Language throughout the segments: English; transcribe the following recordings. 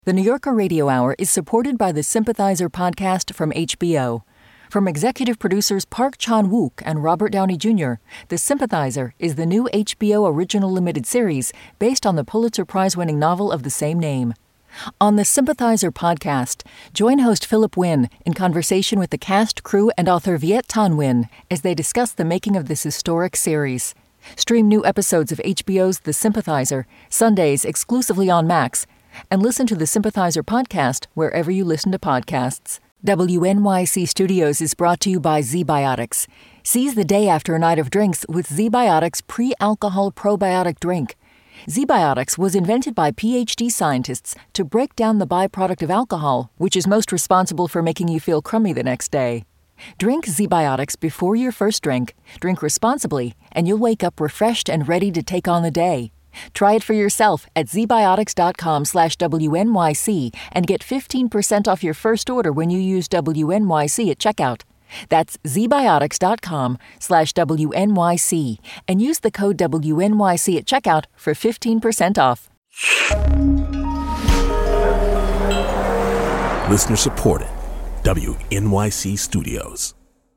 The New Yorker Radio Hour is supported by the Sympathizer podcast from HBO. From executive producers Park Chan-wook and Robert Downey Jr., The Sympathizer is the new HBO original limited series based on the Pulitzer Prize-winning novel of the same name. On the Sympathizer podcast, join host Philip Wynn in conversation with the cast, crew, and author Viet Thanh Nguyen as they discuss the making of this historic series. Stream new episodes of HBO's The Sympathizer, Sundays exclusively on Max, and listen to the Sympathizer podcast wherever you listen to podcasts. WNYC Studios is brought to you by ZBiotics. Seize the day after a night of drinks with ZBiotics pre-alcohol probiotic drink. ZBiotics was invented by PhD scientists to break down the byproduct of alcohol, which is most responsible for making you feel crummy the next day. Drink ZBiotics before your first drink, drink responsibly, and you'll wake up refreshed and ready to take on the day. Try it for yourself at zbiotics.com/WNYC and get 15% off your first order when you use WNYC at checkout. That's zbiotics.com/WNYC and use the code WNYC at checkout for 15% off. Listener supported. WNYC Studios.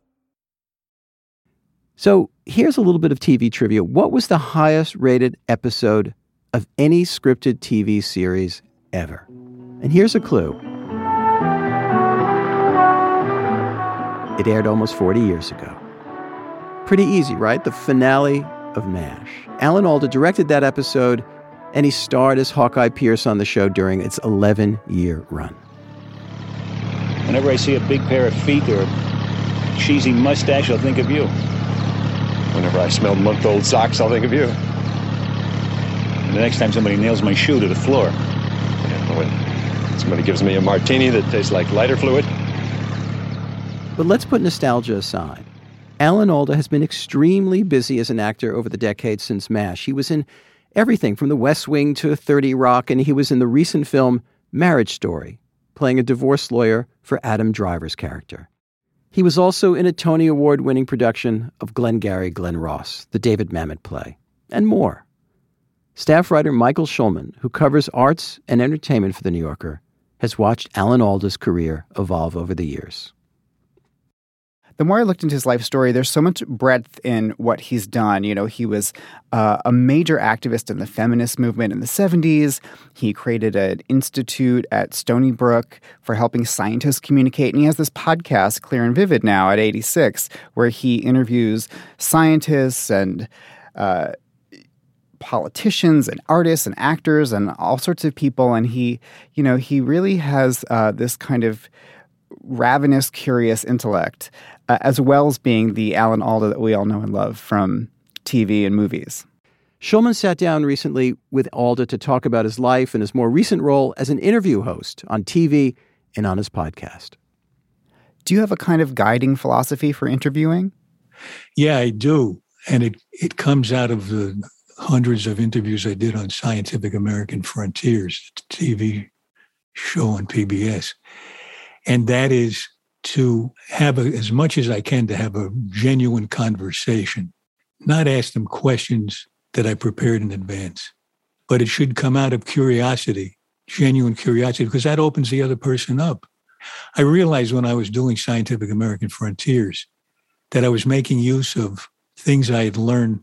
So here's a little bit of TV trivia. What was the highest rated episode of any scripted TV series ever? And here's a clue. It aired almost 40 years ago. Pretty easy, right? The finale of MASH. Alan Alda directed that episode, and he starred as Hawkeye Pierce on the show during its 11-year run. Whenever I see a big pair of feet or a cheesy mustache, I'll think of you. Whenever I smell month-old socks, I'll think of you. And the next time somebody nails my shoe to the floor. Yeah, when somebody gives me a martini that tastes like lighter fluid. But let's put nostalgia aside. Alan Alda has been extremely busy as an actor over the decades since MASH. He was in everything from The West Wing to 30 Rock, and he was in the recent film Marriage Story, playing a divorce lawyer for Adam Driver's character. He was also in a Tony Award-winning production of Glengarry Glen Ross, the David Mamet play, and more. Staff writer Michael Schulman, who covers arts and entertainment for The New Yorker, has watched Alan Alda's career evolve over the years. The more I looked into his life story, there's so much breadth in what he's done. You know, he was a major activist in the feminist movement in the 70s. He created an institute at Stony Brook for helping scientists communicate. And he has this podcast, Clear and Vivid, now at 86, where he interviews scientists and politicians and artists and actors and all sorts of people. And he really has this kind of ravenous, curious intellect, as well as being the Alan Alda that we all know and love from TV and movies. Schulman sat down recently with Alda to talk about his life and his more recent role as an interview host on TV and on his podcast. Do you have a kind of guiding philosophy for interviewing? Yeah, I do. And it comes out of the hundreds of interviews I did on Scientific American Frontiers, the TV show on PBS. And that is to have, as much as I can, to have a genuine conversation, not ask them questions that I prepared in advance. But it should come out of curiosity, genuine curiosity, because that opens the other person up. I realized when I was doing Scientific American Frontiers that I was making use of things I had learned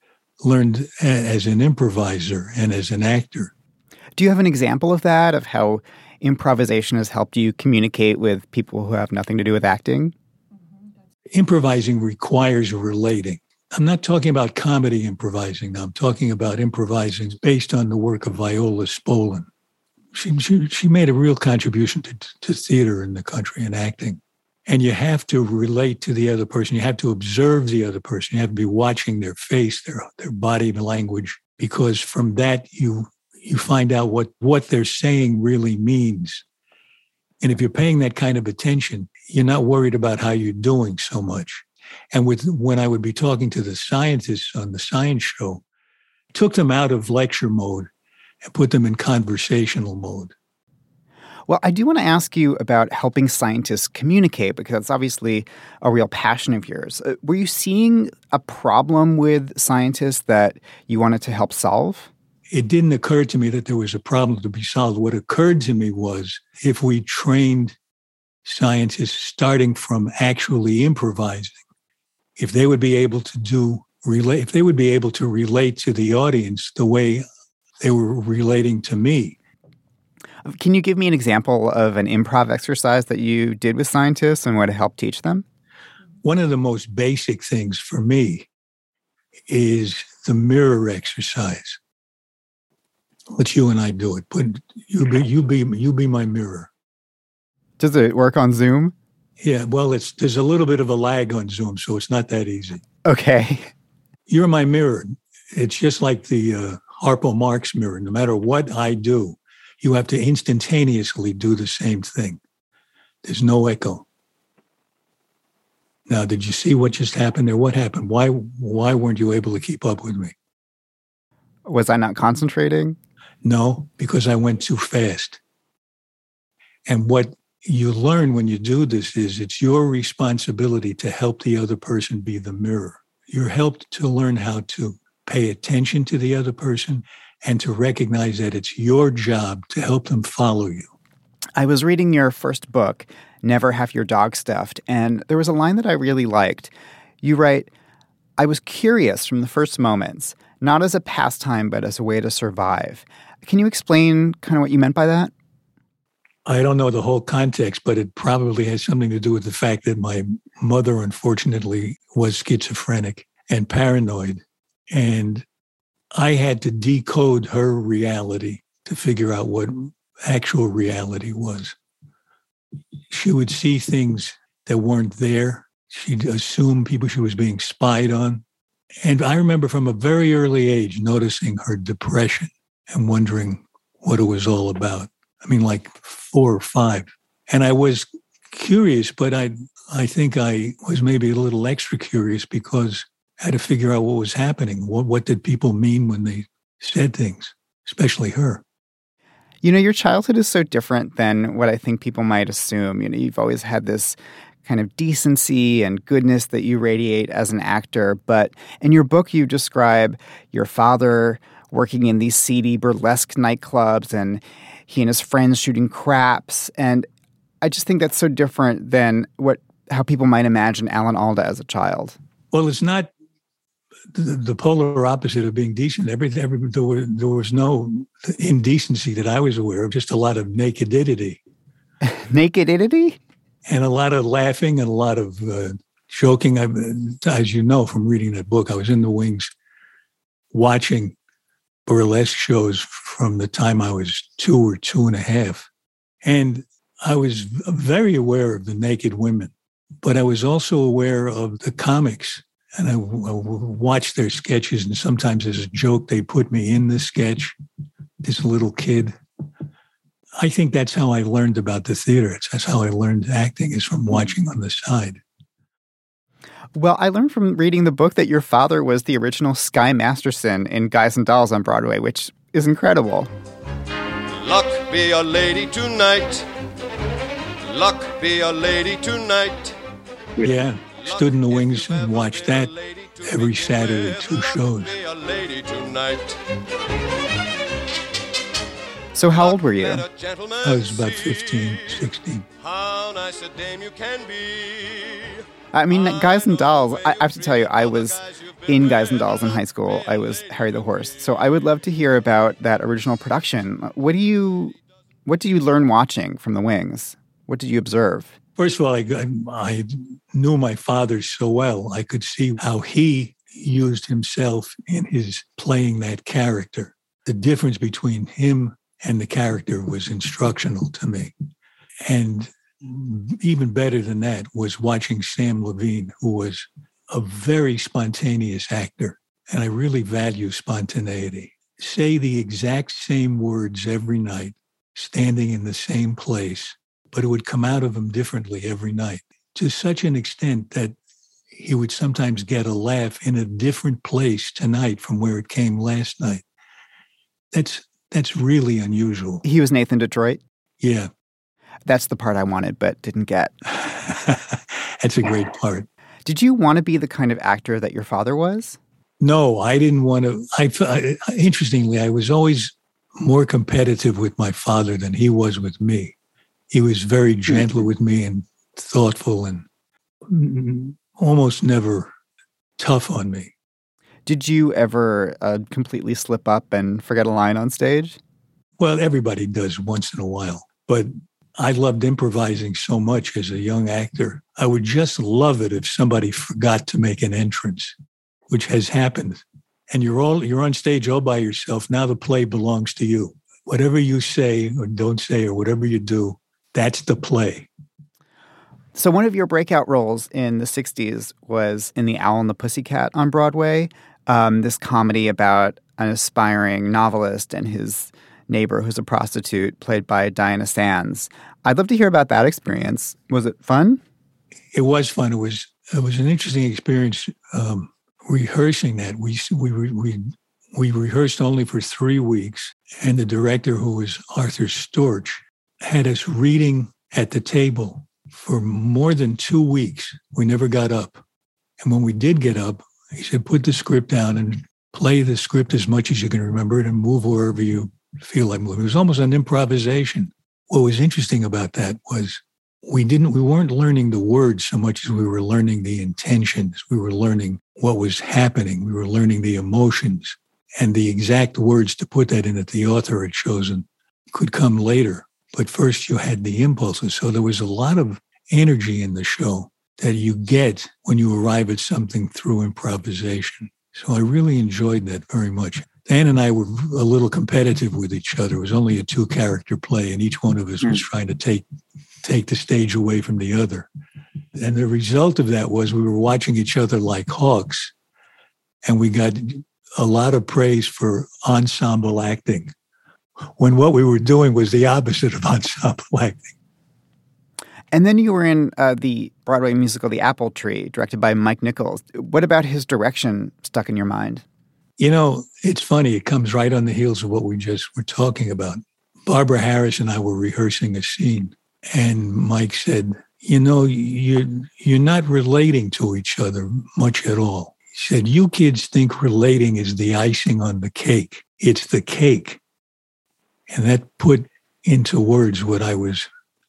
as an improviser and as an actor. Do you have an example of that, of how improvisation has helped you communicate with people who have nothing to do with acting? Improvising requires relating. I'm not talking about comedy improvising now. I'm talking about improvising based on the work of Viola Spolin. She made a real contribution to theater in the country and acting. And you have to relate to the other person. You have to observe the other person. You have to be watching their face, their body language, because from that you find out what they're saying really means. And if you're paying that kind of attention, you're not worried about how you're doing so much. And when I would be talking to the scientists on the science show, took them out of lecture mode and put them in conversational mode. Well, I do want to ask you about helping scientists communicate, because that's obviously a real passion of yours. Were you seeing a problem with scientists that you wanted to help solve? it didn't occur to me that there was a problem to be solved. What occurred to me was if we trained scientists starting from actually improvising, if they would be able to if they would be able to relate to the audience the way they were relating to me. Can you give me an example of an improv exercise that you did with scientists and what it helped teach them? One of the most basic things for me is the mirror exercise. Let's you and I do it. You be my mirror. Does it work on Zoom? Yeah, well, there's a little bit of a lag on Zoom, so it's not that easy. Okay. You're my mirror. It's just like the Harpo Marx mirror. No matter what I do, you have to instantaneously do the same thing. There's no echo. Now, did you see what just happened there? What happened? Why weren't you able to keep up with me? Was I not concentrating? No, because I went too fast. And what you learn when you do this is it's your responsibility to help the other person be the mirror. You're helped to learn how to pay attention to the other person and to recognize that it's your job to help them follow you. I was reading your first book, Never Have Your Dog Stuffed, and there was a line that I really liked. You write, "I was curious from the first moments, not as a pastime, but as a way to survive." Can you explain kind of what you meant by that? I don't know the whole context, but it probably has something to do with the fact that my mother, unfortunately, was schizophrenic and paranoid. And I had to decode her reality to figure out what actual reality was. She would see things that weren't there. She'd assume people she was being spied on. And I remember from a very early age noticing her depression and wondering what it was all about. I mean, like 4 or 5. And I was curious, but I think I was maybe a little extra curious because I had to figure out what was happening. What did people mean when they said things, especially her? You know, your childhood is so different than what I think people might assume. You know, you've always had this kind of decency and goodness that you radiate as an actor. But in your book, you describe your father working in these seedy burlesque nightclubs and he and his friends shooting craps. And I just think that's so different than how people might imagine Alan Alda as a child. Well, it's not the polar opposite of being decent. There was no indecency that I was aware of, just a lot of nakedity. Nakedity? And a lot of laughing and a lot of joking. As you know from reading that book, I was in the wings watching burlesque shows from the time I was 2 or 2.5. And I was very aware of the naked women, but I was also aware of the comics. And I watched their sketches, and sometimes as a joke, they put me in the sketch, this little kid. I think that's how I learned about the theater. That's how I learned acting, is from watching on the side. Well, I learned from reading the book that your father was the original Sky Masterson in Guys and Dolls on Broadway, which is incredible. Luck be a lady tonight. Luck be a lady tonight. Yeah, stood in the wings and watched that every Saturday, 2 shows. So how old were you? I was about 15, 16. How nice a dame you can be. I mean, Guys and Dolls, I have to tell you, I was in Guys and Dolls in high school. I was Harry the Horse. So I would love to hear about that original production. What do you learn watching from the wings? What did you observe? First of all, I knew my father so well. I could see how he used himself in his playing that character. The difference between him and the character was instructional to me. And even better than that was watching Sam Levine, who was a very spontaneous actor. And I really value spontaneity. Say the exact same words every night, standing in the same place, but it would come out of him differently every night, to such an extent that he would sometimes get a laugh in a different place tonight from where it came last night. That's really unusual. He was Nathan Detroit? Yeah. That's the part I wanted but didn't get. That's a great part. Did you want to be the kind of actor that your father was? No, I didn't want to. Interestingly, I was always more competitive with my father than he was with me. He was very gentle with me and thoughtful and almost never tough on me. Did you ever completely slip up and forget a line on stage? Well, everybody does once in a while, but I loved improvising so much as a young actor. I would just love it if somebody forgot to make an entrance, which has happened. And you're on stage all by yourself. Now the play belongs to you. Whatever you say or don't say or whatever you do, that's the play. So one of your breakout roles in the 60s was in The Owl and the Pussycat on Broadway, this comedy about an aspiring novelist and his neighbor who's a prostitute, played by Diana Sands. I'd love to hear about that experience. Was it fun? It was fun. It was an interesting experience rehearsing that. We rehearsed only for 3 weeks, and the director, who was Arthur Storch, had us reading at the table for more than 2 weeks. We never got up. And when we did get up, he said, put the script down and play the script as much as you can remember it and move wherever you feel like moving. It was almost an improvisation. What was interesting about that was we weren't learning the words so much as we were learning the intentions. We were learning what was happening. We were learning the emotions, and the exact words to put that in that the author had chosen could come later. But first you had the impulses. So there was a lot of energy in the show that you get when you arrive at something through improvisation. So I really enjoyed that very much. Dan and I were a little competitive with each other. It was only a 2-character play, and each one of us was trying to take the stage away from the other. And the result of that was we were watching each other like hawks, and we got a lot of praise for ensemble acting, when what we were doing was the opposite of ensemble acting. And then you were in the Broadway musical The Apple Tree, directed by Mike Nichols. What about his direction stuck in your mind? You know, it's funny. It comes right on the heels of what we just were talking about. Barbara Harris and I were rehearsing a scene, and Mike said, you know, you're not relating to each other much at all. He said, you kids think relating is the icing on the cake. It's the cake. And that put into words what I was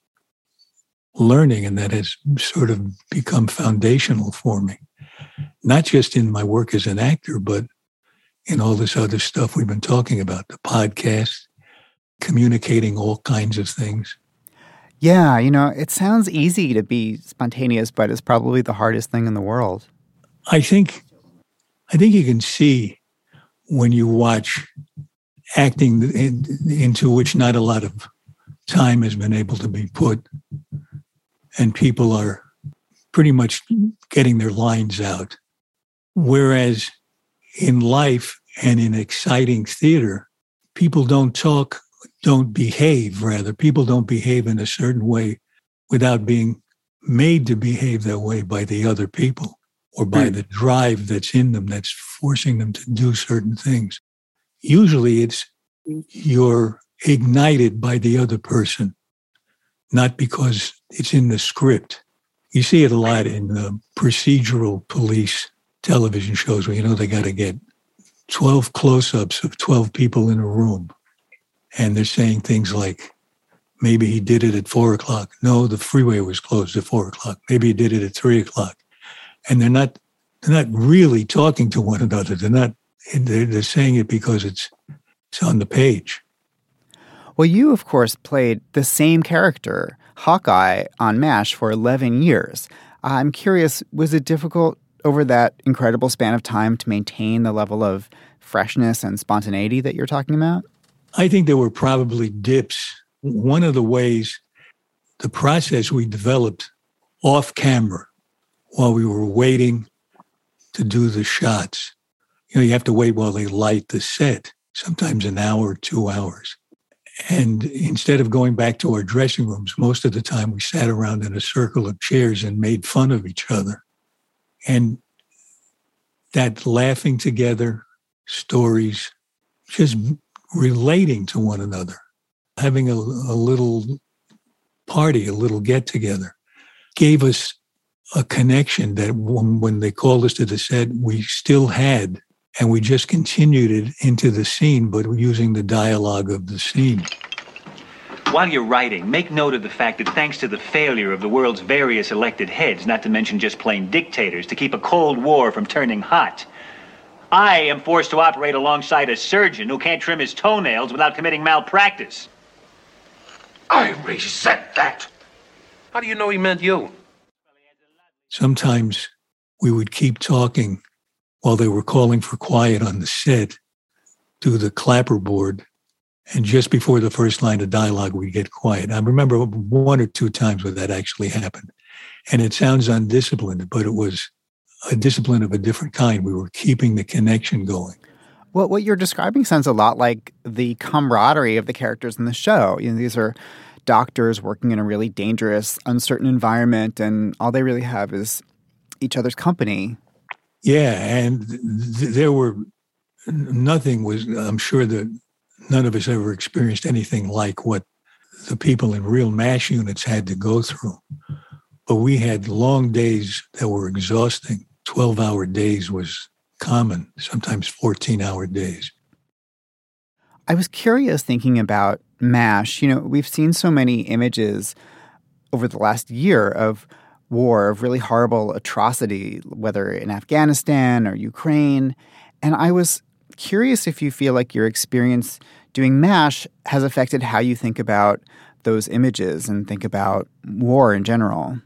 learning, and that has sort of become foundational for me, not just in my work as an actor, but in all this other stuff we've been talking about, the podcast, communicating all kinds of things. Yeah, you know, it sounds easy to be spontaneous, but it's probably the hardest thing in the world. I think you can see when you watch acting into which not a lot of time has been able to be put, and people are pretty much getting their lines out. Whereas in life and in exciting theater, people don't talk, don't behave, rather. People don't behave in a certain way without being made to behave that way by the other people or by the drive that's in them that's forcing them to do certain things. Usually it's you're ignited by the other person, not because it's in the script. You see it a lot in the procedural police television shows where, you know, they got to get 12 close-ups of 12 people in a room. And they're saying things like, maybe he did it at 4 o'clock. No, the freeway was closed at 4 o'clock. Maybe he did it at 3 o'clock. And they're not really talking to one another. They're saying it because it's on the page. Well, you, of course, played the same character, Hawkeye, on MASH for 11 years. I'm curious, was it difficult over that incredible span of time to maintain the level of freshness and spontaneity that you're talking about? I think there were probably dips. One of the ways, the process we developed off camera while we were waiting to do the shots. You know, you have to wait while they light the set, sometimes an hour or 2 hours. And instead of going back to our dressing rooms, most of the time we sat around in a circle of chairs and made fun of each other. And that laughing together, stories, just relating to one another, having a little party, a little get-together, gave us a connection that when they called us to the set, we still had and we just continued it into the scene, but using the dialogue of the scene. While you're writing, make note of the fact that thanks to the failure of the world's various elected heads, not to mention just plain dictators, to keep a Cold War from turning hot, I am forced to operate alongside a surgeon who can't trim his toenails without committing malpractice. I resent that. How do you know he meant you? Sometimes we would keep talking while they were calling for quiet on the set through the clapperboard. And just before the first line of dialogue, we'd get quiet. I remember 1 or 2 times where that actually happened. And it sounds undisciplined, but it was a discipline of a different kind. We were keeping the connection going. Well, what you're describing sounds a lot like the camaraderie of the characters in the show. You know, these are doctors working in a really dangerous, uncertain environment, and all they really have is each other's company. Yeah, and there were nothing was, I'm sure that none of us ever experienced anything like what the people in real MASH units had to go through. But we had long days that were exhausting. 12-hour days was common, sometimes 14-hour days. I was curious thinking about MASH. You know, we've seen so many images over the last year of war, of really horrible atrocity, whether in Afghanistan or Ukraine. And I was curious if you feel like your experience doing MASH has affected how you think about those images and think about war in general.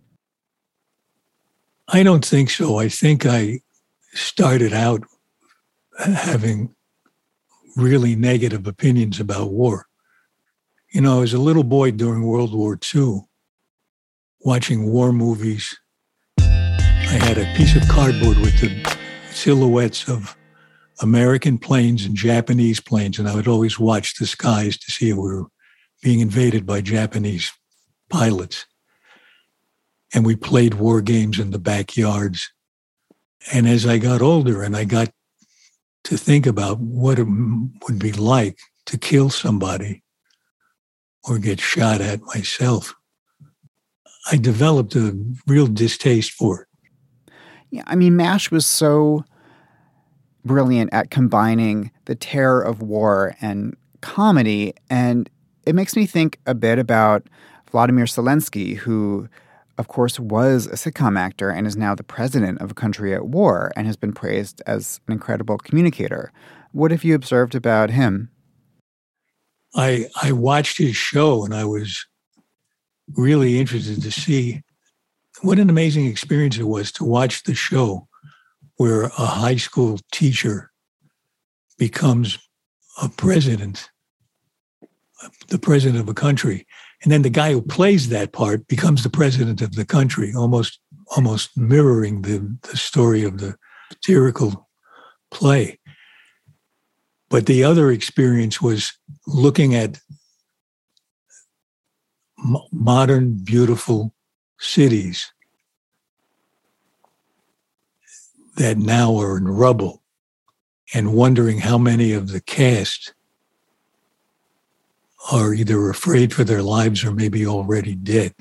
I don't think so. I think I started out having really negative opinions about war. You know, I was a little boy during World War II, watching war movies. I had a piece of cardboard with the silhouettes of American planes and Japanese planes, and I would always watch the skies to see if we were being invaded by Japanese pilots. And we played war games in the backyards. And as I got older and I got to think about what it would be like to kill somebody or get shot at myself, I developed a real distaste for it. Yeah, I mean, MASH was so brilliant at combining the terror of war and comedy. And it makes me think a bit about Vladimir Zelensky, who, of course, was a sitcom actor and is now the president of a country at war and has been praised as an incredible communicator. What have you observed about him? I watched his show and I was really interested to see what an amazing experience it was to watch the show where a high school teacher becomes a president, the president of a country. And then the guy who plays that part becomes the president of the country, almost mirroring the story of the satirical play. But the other experience was looking at modern, beautiful cities that now are in rubble and wondering how many of the cast are either afraid for their lives or maybe already dead.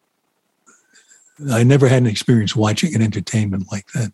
I never had an experience watching an entertainment like that.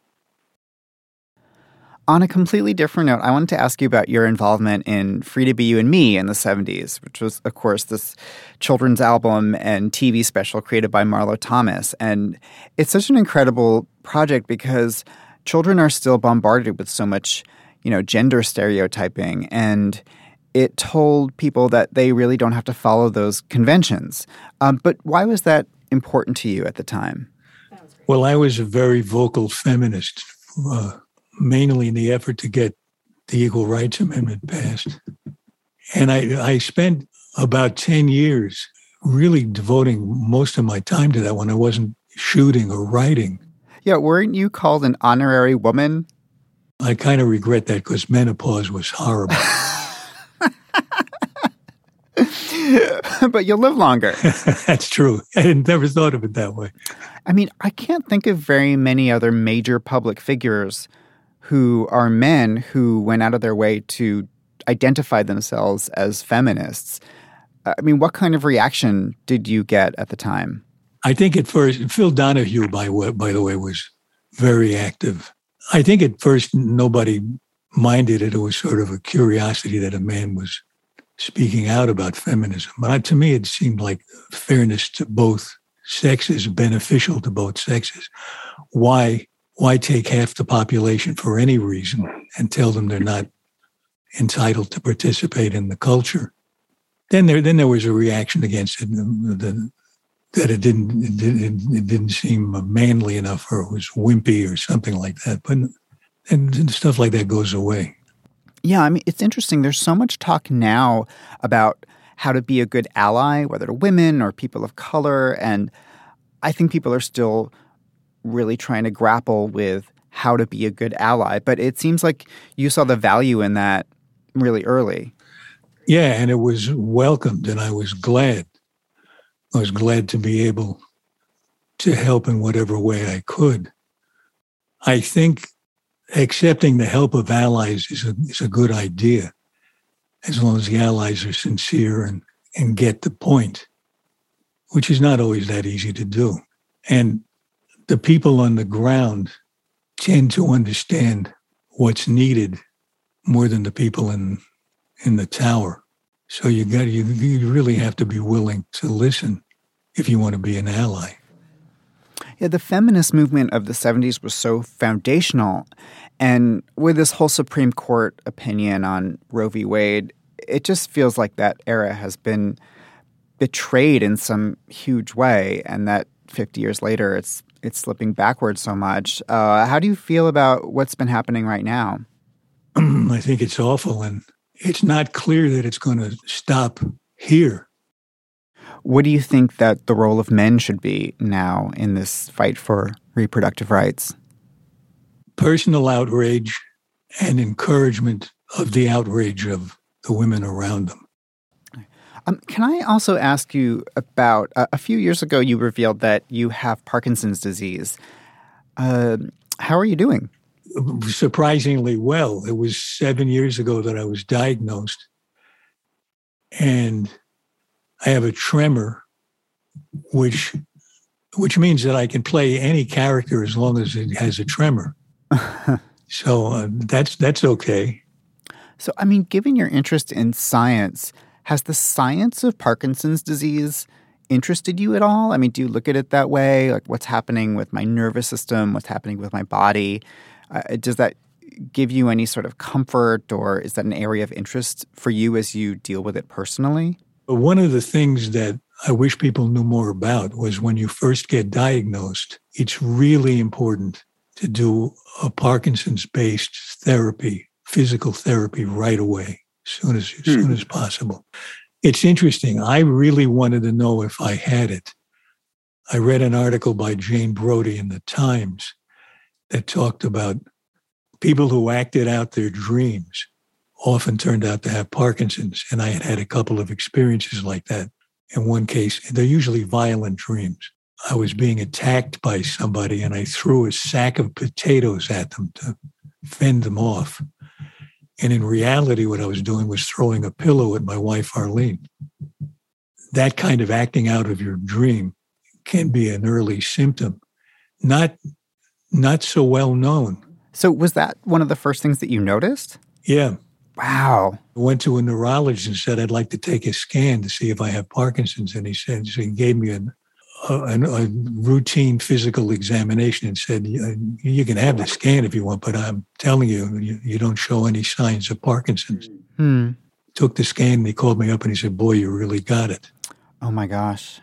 On a completely different note, I wanted to ask you about your involvement in Free to Be You and Me in the 70s, which was, of course, this children's album and TV special created by Marlo Thomas. And it's such an incredible project because children are still bombarded with so much, gender stereotyping. And it told people that they really don't have to follow those conventions. But why was that important to you at the time? Well, I was a very vocal feminist, mainly in the effort to get the Equal Rights Amendment passed. And I spent about 10 years really devoting most of my time to that when I wasn't shooting or writing. Yeah, weren't you called an honorary woman? I kind of regret that because menopause was horrible. But you'll live longer. That's true. I never thought of it that way. I mean, I can't think of very many other major public figures who are men who went out of their way to identify themselves as feminists. I mean, what kind of reaction did you get at the time? I think at first, Phil Donahue, by the way, was very active. I think at first nobody minded it. It was sort of a curiosity that a man was speaking out about feminism. But to me, it seemed like fairness to both sexes, beneficial to both sexes. Why take half the population for any reason and tell them they're not entitled to participate in the culture? Then there was a reaction against it, that it didn't seem manly enough, or it was wimpy or something like that. And stuff like that goes away. Yeah, I mean, it's interesting. There's so much talk now about how to be a good ally, whether to women or people of color. And I think people are still really trying to grapple with how to be a good ally. But it seems like you saw the value in that really early. Yeah, and it was welcomed, and I was glad. I was glad to be able to help in whatever way I could. I think accepting the help of allies is a good idea, as long as the allies are sincere and get the point, which is not always that easy to do. And the people on the ground tend to understand what's needed more than the people in the tower. So you really have to be willing to listen if you want to be an ally. Yeah, the feminist movement of the 70s was so foundational. And with this whole Supreme Court opinion on Roe v. Wade, it just feels like that era has been betrayed in some huge way, and that 50 years later it's slipping backwards so much. How do you feel about what's been happening right now? I think it's awful, and it's not clear that it's going to stop here. What do you think that the role of men should be now in this fight for reproductive rights? Personal outrage and encouragement of the outrage of the women around them. Can I also ask you about, a few years ago you revealed that you have Parkinson's disease. How are you doing? Surprisingly well. It was 7 years ago that I was diagnosed. And I have a tremor, which means that I can play any character as long as it has a tremor. So that's okay. So, I mean, given your interest in science, has the science of Parkinson's disease interested you at all? I mean, do you look at it that way? Like, what's happening with my nervous system? What's happening with my body? Does that give you any sort of comfort, or is that an area of interest for you as you deal with it personally? One of the things that I wish people knew more about was when you first get diagnosed, it's really important to do a Parkinson's-based therapy, physical therapy right away, as soon as possible. It's interesting. I really wanted to know if I had it. I read an article by Jane Brody in the Times that talked about people who acted out their dreams often turned out to have Parkinson's. And I had a couple of experiences like that. In one case, they're usually violent dreams. I was being attacked by somebody and I threw a sack of potatoes at them to fend them off. And in reality, what I was doing was throwing a pillow at my wife, Arlene. That kind of acting out of your dream can be an early symptom. Not so well known. So was that one of the first things that you noticed? Yeah. Wow. I went to a neurologist and said, I'd like to take a scan to see if I have Parkinson's. And he gave me a routine physical examination and said, you can have the scan if you want, but I'm telling you, you don't show any signs of Parkinson's. Took the scan and he called me up and he said, boy, you really got it. Oh my gosh.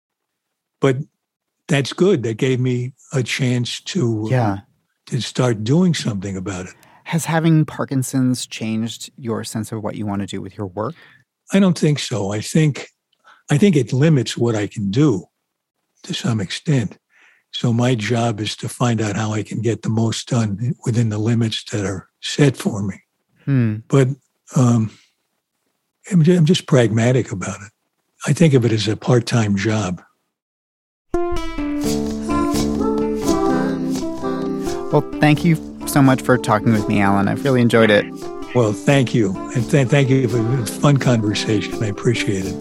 But that's good. That gave me a chance to start doing something about it. Has having Parkinson's changed your sense of what you want to do with your work? I don't think so. I think it limits what I can do to some extent. So my job is to find out how I can get the most done within the limits that are set for me. But I'm just pragmatic about it. I think of it as a part-time job. Well, thank you so much for talking with me, Alan. I've really enjoyed it. Well, thank you. And thank you for a fun conversation. I appreciate it.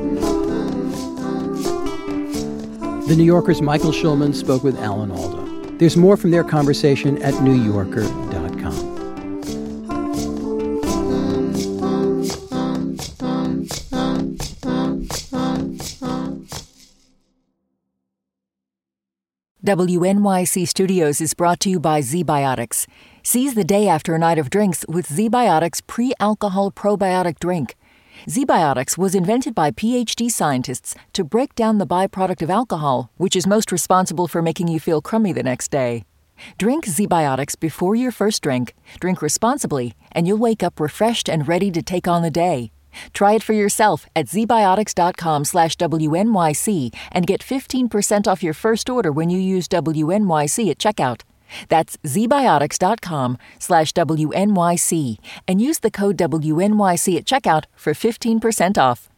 The New Yorker's Michael Schulman spoke with Alan Alda. There's more from their conversation at NewYorker.com. WNYC Studios is brought to you by ZBiotics. Seize the day after a night of drinks with ZBiotics pre-alcohol probiotic drink. ZBiotics was invented by PhD scientists to break down the byproduct of alcohol, which is most responsible for making you feel crummy the next day. Drink ZBiotics before your first drink, drink responsibly, and you'll wake up refreshed and ready to take on the day. Try it for yourself at zbiotics.com/WNYC and get 15% off your first order when you use WNYC at checkout. That's zbiotics.com/WNYC and use the code WNYC at checkout for 15% off.